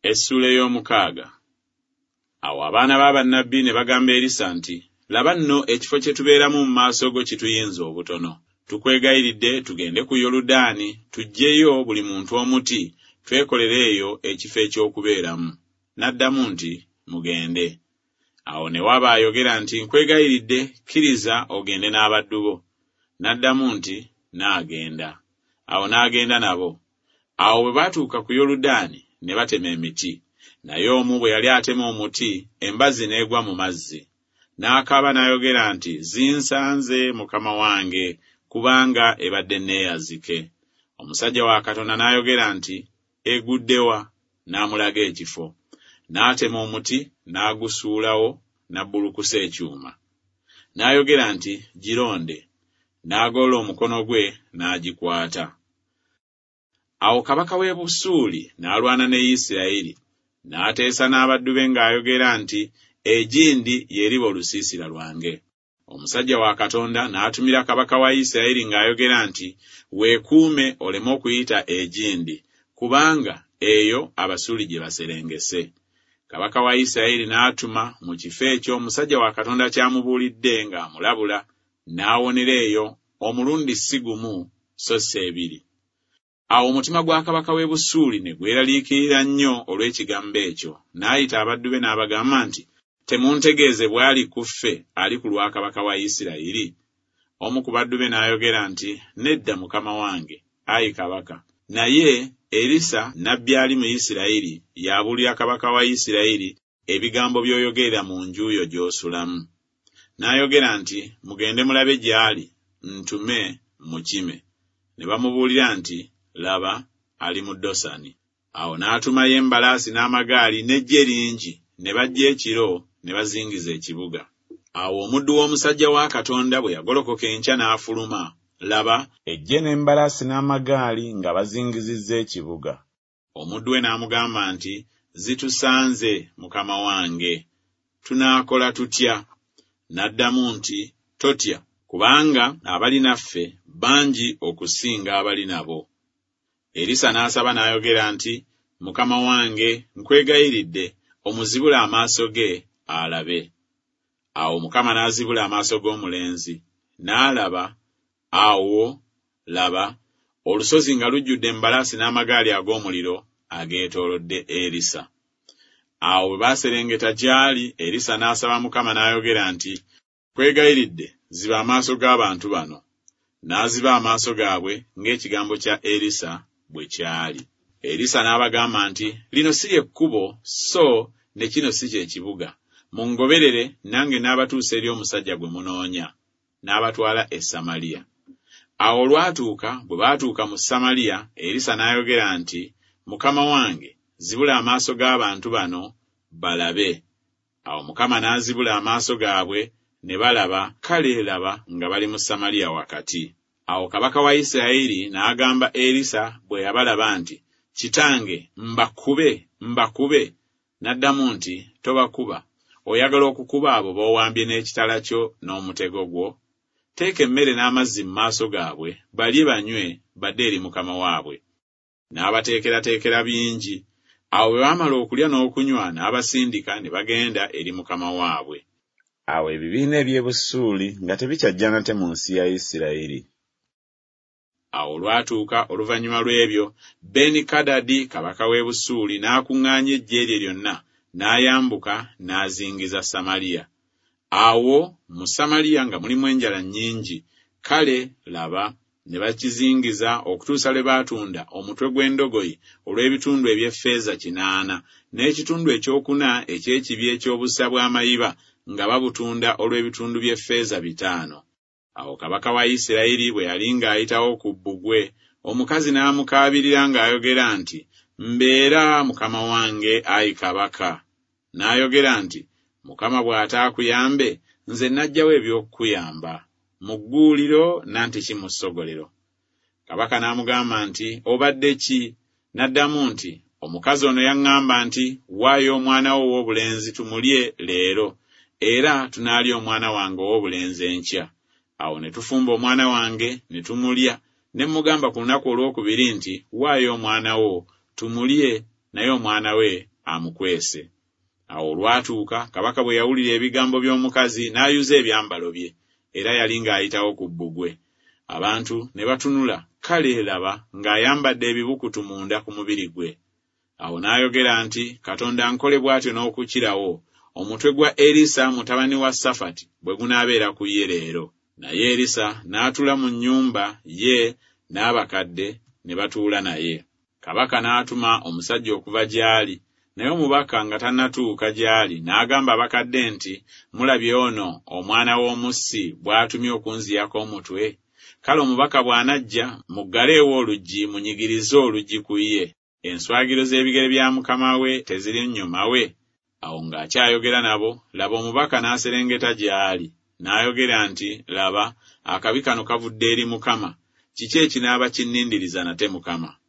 Essula ey'omukaaga. Awo abaana b'abannabbi ne bagamba Erisa nti, laba nno ekifo kye tubeeramu mu maaso go kituyinza obutono. Tukwegayiridde tugende ku Yoludaani, tuggyeyo buli muntu omuti, twekolere eyo ekifo eky'okubeeramu. N'addamu nti, mugende. Awo ne waba ayogera nti, nkwegayiridde, kkiriza ogende n'abaddu bo. N'addamu nti, naagenda. Awo n'agenda nabo. Awo bwe baatuuka ku Yoludaani ne batema emiti. Naye omu bwe yali atema omuti, embazzi n'egwa mu mazzi. N'akaaba n'ayogera nti, zinsanze mukama wange, kubanga ebadde neeyazike. Omusajja wa Katonda n'ayogera nti, eguddewa, n'amulaga ekifo. N'atema omuti, n'agusuulawo, n'abbulukusa ekyuma. N'ayogera nti, gironde. N'agolola omukono gwe, n'agikwata. Awo kabaka w'e Busuuli n'alwana ne Isirayiri, n'ateesa n'abaddu be ng'ayogera nti, egindi y'eriba olusiisira lwange. Omusajja wa Katonda n'atumira kabaka wa Isirayiri ng'ayogera nti, weekuume oleme okuyita egindi, kubanga eyo Abasuuli gye baserengese. Kabaka wa Isirayiri n'atuma mu kifo ekyo omusajja wa Katonda ky'amubuulidde ng'amulabula, n'awonera eyo omulundi si gumu so si ebiri. Awo omutima gwa kabaka w'e Busuuli ne gweraliikirira nnyo olw'ekigambo ekyo, n'ayita abaddu be n'abagamba nti, temuntegeeze bw'ali ku ffe ali ku lwa kabaka wa Isirayiri? Omu ku baddu be n'ayogera nti, nedda mukama wange, ayi kabaka. Naye Erisa nnabbi ali mu Isirayiri y'abuulira kabaka wa Isirayiri ebigambo by'oyogerera mu nju yo gy'osulamu. N'ayogera nti, mugende mulabe gy'ali, ntume mukime. Ne bamubuulira nti, laba ali mu Dosani. Awo n'atumayo embalaasi n'amagaali n'eggye lingi, ne bajja ekiro ne bazingiza ekibuga. Awo omuddu w'omusajja wa Katonda bwe yagolokoka enkya n'afuluma, laba eggye n'embalaasi n'amagaali nga bazingizizza ekibuga. Omuddu we n'amugamba nti, zitusanze mukama wange, tunaakola tutya? N'addamu nti, totya, kubanga abali naffe bangi okusinga abali nabo. Erisa n'asaba n'ayogera nti, mukama wange, nkwegayiridde omuzibule amaaso ge alabe. Awo Mukama n'azibula amaaso g'omulenzi, n'alaba. Awo laba olusozi nga lujjudde embalaasi n'amagaali ag'omuliro ageetoolodde Erisa. Awo bwe baaserengeta gy'ali, Erisa n'asaba Mukama n'ayogera nti, nkwegayiridde ziba amaaso g'abantu bano. N'aziba amaaso gaabwe ng'ekigambo kya Erisa bwe kyali. Erisa n'abagamba nti, lino si ly'ekkubo, so ne kino si kye kibuga. Mungoberere nange n'abatuusa eri omusajja gwe munoonya. N'abatwala e Samaliya. Awo olwatuuka, bwe baatuuka mu Samaliya, Erisa n'ayogera nti, mukama wange, zibula amaaso g'abantu bano balabe. Awo Mukama n'azibula amaaso gaabwe ne balaba, kale laba nga bali mu Samaliya wakati. Awo kabaka wa Isirayiri n'agamba Erisa bwe yabalaba nti, kitange, mbakube. N'addamu nti, tobakuba. Oyagala okukuba abo b'owambye n'ekitala kyo n'omutego gwo? Teeka emmere n'amazzi mu maaso gaabwe, balye banywe, badde eri mukama waabwe. N'abateekerateekera bingi. Awo bwe baamala okulya n'okunywa, n'abasindika ne bagenda eri mukama waabwe. Awo ebibiina eby'e Busuuli nga tebikyajja nate mu nsi ya Isirayiri. Awo olwatuuka oluvannyuma lw'ebyo, Benikadadi kabaka w'e Busuuli n'akuŋŋaanya eggye lye lyonna, n'ayambuka n'azingiza Samaliya. Awo mu Samaliya nga mulimu enjala nnyingi, kale laba ne bakizingiza okutuusa lwe baatunda omutwe gw'endogoyi olw'ebitundu eby'effeeza 80, n'ekitundu ekyokuna eky'ekibi eky'obusa bw'amayiba nga babutunda olw'ebitundu by'effeeza 5. Awo kabaka wa Isirayiri bwe yali ng'ayitawo ku bbugwe, omukazi n'amukaabirira ng'ayogera nti, mbeera mukama wange, ayi kabaka. N'ayogera nti, Mukama bw'ataakuyambe, nze najjawo eby'okukuyamba, mu gguuliro nantiki mu ssogolero. Kabaka n'amugamba nti, obadde ki? N'addamu nti, omukazi ono yaŋŋamba nti, waayo omwana wo ow'obulenzi tumulye leero, era tunaalya omwana wange ow'obulenzi enkya. Awo ne tufumba omwana wange ne tumulya, ne mugamba ku lunaku olwokubiri nti, waayo omwana wo tumulye, naye omwana we amukwese. Awo olwatuuka kabaka bwe yawulira ebigambo by'omukazi n'ayuza ebyambalo bye, era yali ng'ayitawo ku bbugwe. Abantu ne batunula, kale laba ng'ayambadde ebibukutu munda ku mubiri gwe. Awo n'ayogera nti, Katonda ankole bw'atyo n'okukirawo omutwe gwa Erisa mutabani wa Safati bwe gunaabeera ku ye leero. Naye Erisa n'atula mu nnyumba ye n'abakadde ne batuula naye. Kabaka n'atuma omusajja okuva gy'ali, naye omubaka nga tannatuuka gy'ali n'agamba abakadde nti, mulabye ono omwana w'omussi bw'atumye okunziyako omutwe? Kale omubaka bw'anajja muggaleewo oluggi munyigirize oluggi ku ye. Enswagiro z'ebigere bya mukama we teziri nnyuma we. Awo ng'akyayogera nabo, laba omubaka n'aserengeta gy'ali, n'ayogera nti, laba, akabi kano kavudde eri Mukama. Kiki ekinaaba kinnindiriza nate Mukama?